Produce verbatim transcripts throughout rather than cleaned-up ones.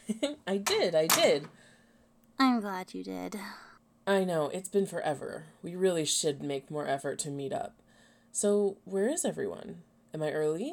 I did, I did. I'm glad you did. I know, it's been forever. We really should make more effort to meet up. So, where is everyone? Am I early?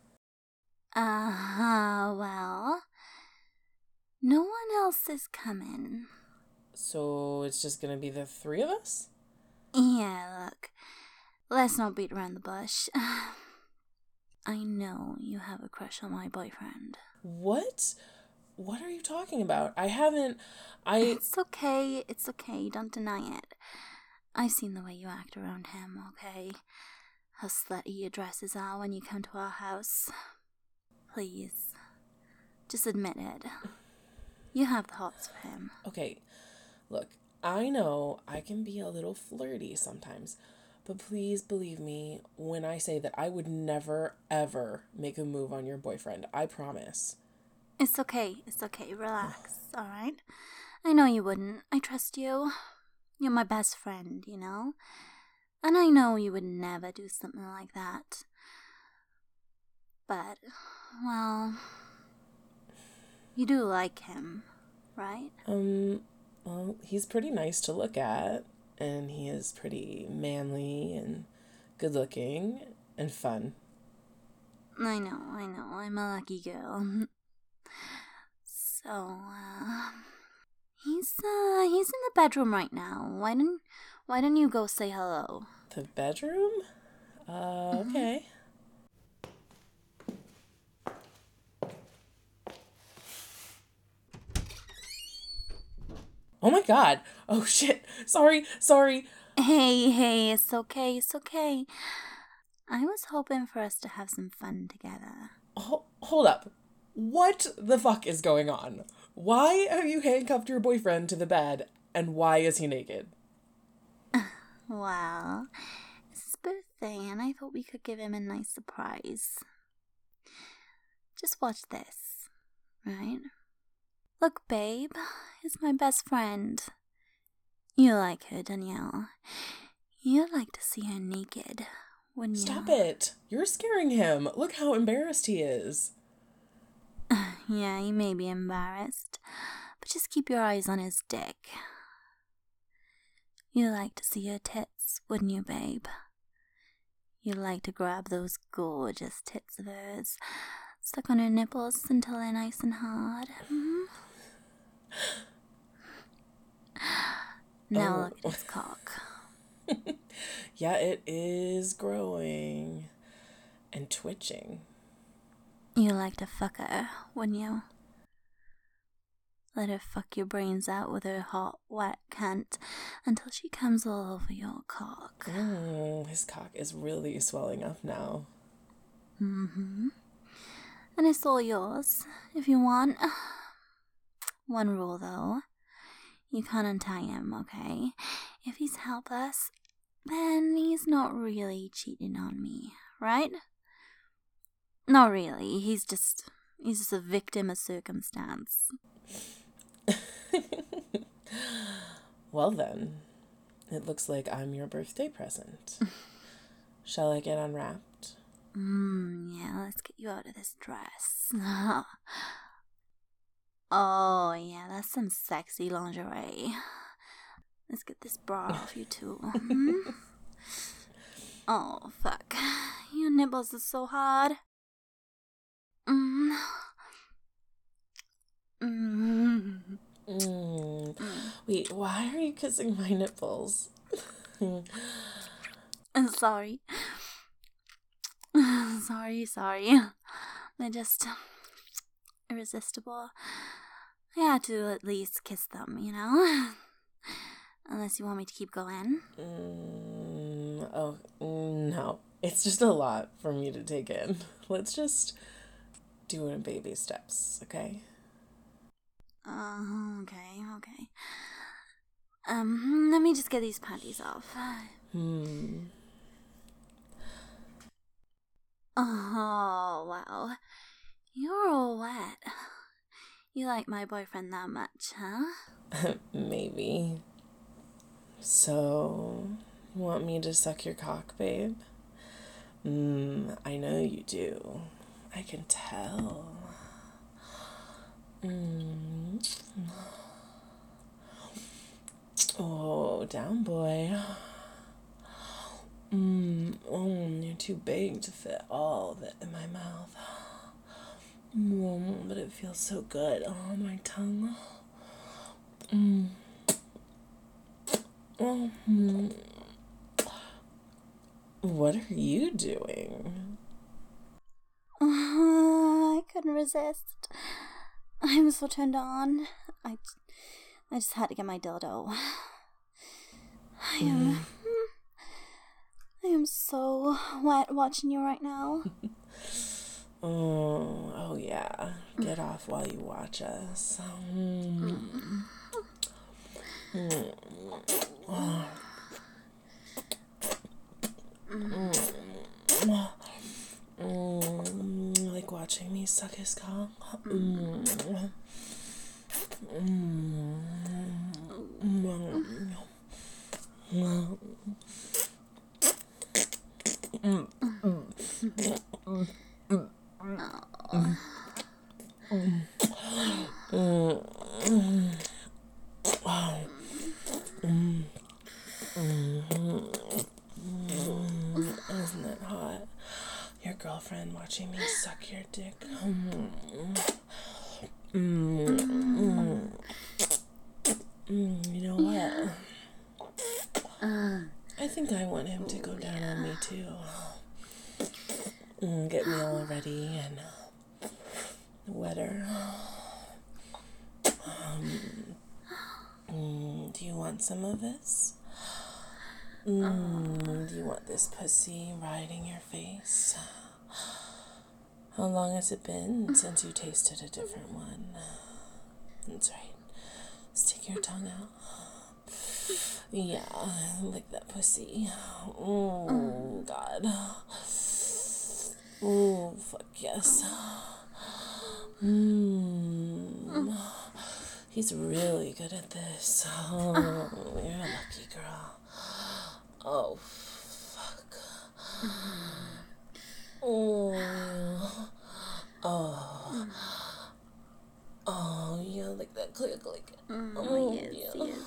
Uh-huh, well, no one else is coming. So, it's just gonna be the three of us? Yeah, look, let's not beat around the bush. I know you have a crush on my boyfriend. What? What are you talking about? I haven't. I. It's okay, it's okay, don't deny it. I've seen the way you act around him, okay? How slutty your dresses are when you come to our house. Please, just admit it. You have the hots for him. Okay, look, I know I can be a little flirty sometimes, but please believe me when I say that I would never, ever make a move on your boyfriend. I promise. It's okay, it's okay, relax, alright? I know you wouldn't. I trust you. You're my best friend, you know? And I know you would never do something like that. But, well, you do like him, right? Um, well, he's pretty nice to look at, and he is pretty manly and good looking and fun. I know, I know, I'm a lucky girl. So, uh, he's, uh, he's in the bedroom right now. Why don't, why don't you go say hello? The bedroom? Uh, okay. Oh my god. Oh shit. Sorry, sorry. Hey, hey, it's okay, it's okay. I was hoping for us to have some fun together. Ho- hold up. What the fuck is going on? Why have you handcuffed your boyfriend to the bed, and why is he naked? Well, it's his birthday, and I thought we could give him a nice surprise. Just watch this, right? Look, babe, it's my best friend. You like her, Danielle. You'd like to see her naked, wouldn't you? Stop it. You're scaring him. Look how embarrassed he is. Yeah, he may be embarrassed, but just keep your eyes on his dick. You'd like to see her tits, wouldn't you, babe? You'd like to grab those gorgeous tits of hers, suck on her nipples until they're nice and hard. Hmm? Now Oh. look at his cock. Yeah, it is growing and twitching. You like to fuck her, wouldn't you? Let her fuck your brains out with her hot, wet cunt until she comes all over your cock. Mm, his cock is really swelling up now. Mm-hmm. And it's all yours, if you want. One rule, though. You can't untie him, okay? If he's helpless, then he's not really cheating on me, right? Not really. He's just... He's just a victim of circumstance. Well then, it looks like I'm your birthday present. Shall I get unwrapped? Mmm, yeah, let's get you out of this dress. Oh, yeah, that's some sexy lingerie. Let's get this bra off you too. Hmm? Oh, fuck. Your nipples are so hard. Mm. Mm. Mm. Wait, why are you kissing my nipples? I'm sorry. Sorry, sorry. They're just irresistible. I had to at least kiss them, you know? Unless you want me to keep going. Mm, oh, no. It's just a lot for me to take in. Let's just do it in baby steps, okay? Uh, okay, okay. Um, let me just get these panties off. Hmm. Oh, wow. You're all wet. You like my boyfriend that much, huh? Maybe. So, you want me to suck your cock, babe? Mmm, I know you do. I can tell. Mm. Oh, down, boy. Mm. Oh, you're too big to fit all of it in my mouth. Mm, but it feels so good on my tongue. Mm. Oh. Mm. What are you doing? Uh, I couldn't resist. I'm so turned on. I, I just had to get my dildo. I am. Mm. I am so wet watching you right now. Oh, oh yeah. Get off while you watch us. Mm. Mm. Oh. Mm. Mm. Like watching me suck his cock. Mm. Mm. Mm. Mm. Mm. Isn't it hot? Your girlfriend watching me suck your dick. Mm. Mm. Mm. You know what? I think I want him to go down on me too. Mm. Get me all ready and wetter. Um, mm, do you want some of this? Mm, do you want this pussy riding your face? How long has it been since you tasted a different one? That's right. Stick your tongue out. Yeah, lick that pussy. Oh, God. Oh, fuck yes. Mmm. He's really good at this. Oh, you're a lucky girl. Oh, fuck. Oh, oh, oh, yeah, like that click, click. Oh, yes, yeah. yes.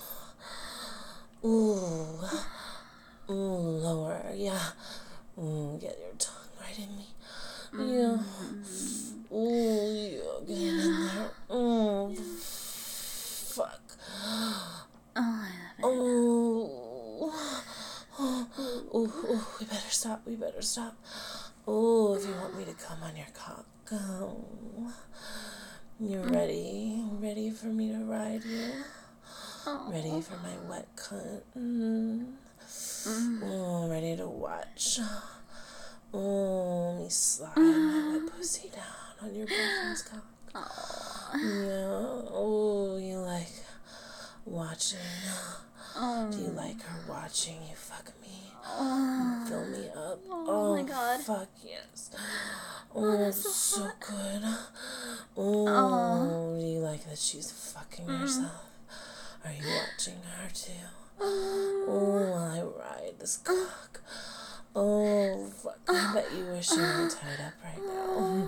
Ooh, ooh, lower, yeah. Ooh, get your tongue right in me. Yeah. Ooh, yeah, get in there. Oh, fuck. Oh, I love it. Oh, oh, oh, oh, we better stop, we better stop. Oh, if you want me to come on your cock. Oh, you're ready? Ready for me to ride you? Oh. Ready for my wet cunt? Mm. Oh, ready to watch. Oh, let me slide my wet pussy down on your boyfriend's cock. Oh. Yeah. Oh, you like watching? Oh. Do you like her watching you fuck me? Oh. Fill me up. Oh, Oh my God. Fuck yes. Oh, so so hot. good. Oh, Oh. do you like that she's fucking herself? Are you watching her too? Oh. Oh, while I ride this cock. Oh, fuck. I bet you wish you were tied up right now.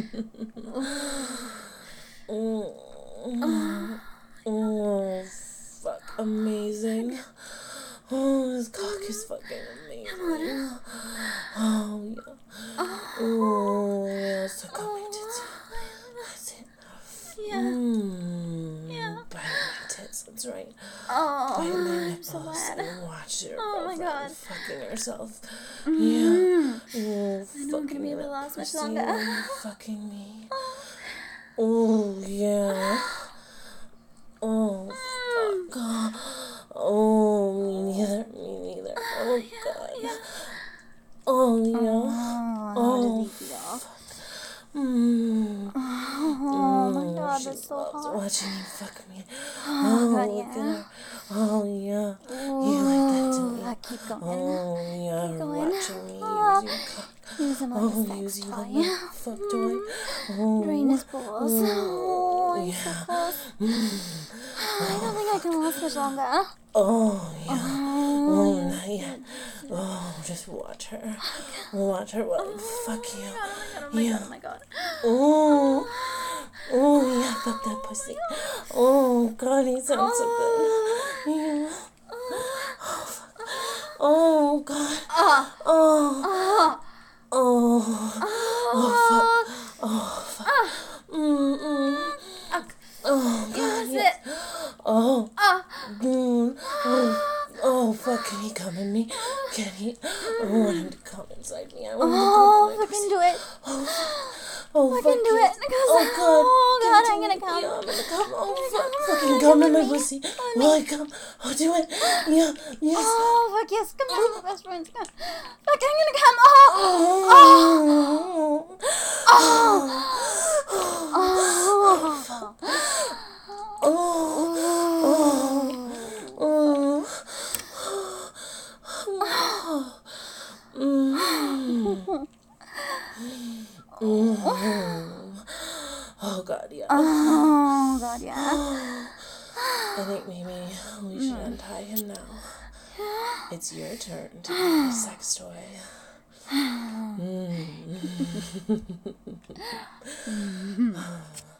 Oh, oh, fuck. Amazing. Oh, this cock is fucking amazing. Oh, yeah. Oh, yeah. Let's talk about my tits. That's it. Yeah. Mm, Yeah. bite my tits. That's right. Oh. Bite my I'm nipples so wet. and watch your Oh, my girlfriend God. fucking herself. Mm. Yeah. Oh, I know I'm gonna be able to that last much pussy longer. when you're fucking me. Oh, yeah. Oh, fuck. Oh, me neither. Me neither. Oh, God. Yeah. Oh, yeah. Oh, how Oh, does he feel? Mm. Oh, my Mm, God, she that's so loves hot. watching you fuck me. Oh, God, look at yeah. her. Oh, yeah. Oh, You like that, don't you? I keep going. Oh, yeah, Keep her going. watching me Oh, use your cock. use him like Oh, a sex use you toy. like my fuck toy. Oh, Drain his balls. Oh, I'm so yeah. close. I don't think I can last much longer. Oh, yeah. Oh, Oh, yes, not yet. yes, yes. Oh, just watch her. Watch her while I fuck you. Oh my God, oh my God, oh my Yeah. God, oh my God. Oh. Oh, yeah, fuck that pussy. Oh, God, he sounds so good. Yeah. Oh, fuck. Oh, God. Uh, Oh. uh, Oh. Oh, fuck. Oh, fuck. Mm-mm. uh, Oh, God, yes, yes. it. Oh. Uh, Mm. Oh. Oh, fuck, can he come in me? Can he? I want him to come inside me. I want him to come oh, in my fucking do it. Oh, fuck. Oh, Fucking fuck, do yes. it. Because, Oh, God. oh, God, I'm Continue. gonna come. Yeah, I'm gonna come. Oh, I'm fuck. gonna Fucking come. come in Come my in me. pussy. Come in Will me. I come? Oh, do it. Yeah, yes. Oh, fuck yes. Come back, best friends. Come. Fuck, I'm gonna come. Oh, oh, Oh. oh, Oh, fuck. oh, Oh. Oh. Oh. Mm. Mm. Oh, God, yeah. oh, God, yeah. I think maybe we should untie him now. It's your turn to be the sex toy. Mm.